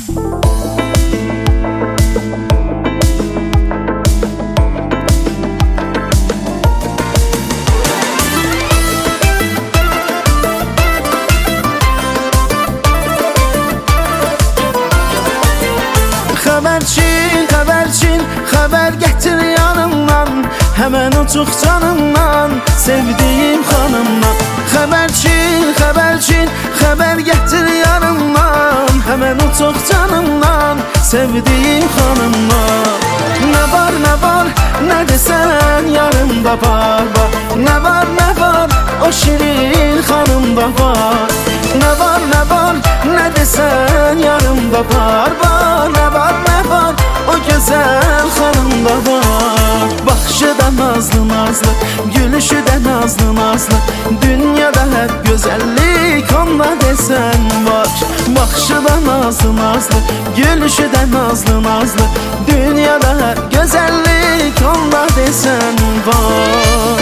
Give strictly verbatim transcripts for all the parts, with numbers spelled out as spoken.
Xəbərçin, xəbərçin, xəbər gətir yanımdan, həmən uçuq canımdan, sevdiyim xanımdan. Xəbərçin, xəbərçin, xəbər gətir yanımdan, həmən uçuq canımdan, sevdiyim xanımdan. Nə var, nə var, nə desən yarımda var, var. Nə var, nə var, o şirin xanımda var. Nə var, nə var, nə desən yarımda var, var. Nə var, nə var, o gözəl xanımda var. Baxışı da nazlı nazlı, gülüşü də nazlı nazlı, dünyada hep gözəllik onda desən var. Baxışı da nazlı nazlı, gülüşü də nazlı nazlı, dünyada hep gözəllik onda desən var.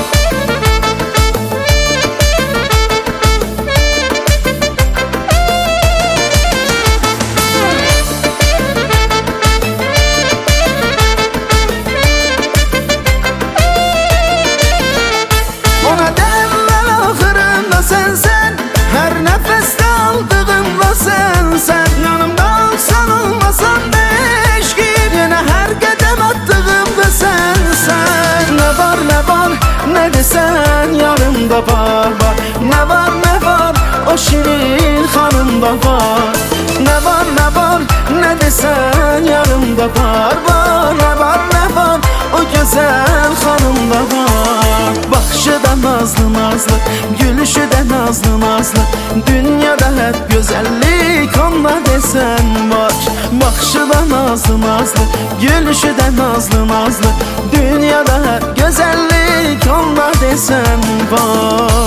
Nə desən yarımda var, var. Nə var, nə var, o şirin xanımda var. Nə var, nə var, nə desən yarımda var, var. Nə var, nə var, o gözəl xanımda var. Baxışı da nazlı nazlı, gülüşü də nazlı nazlı, dünyada hep gözəllik onda desən var. Baxışı da nazlı nazlı, gülüşü də nazlı nazlı, dünyada hep gözəllik onda desən var.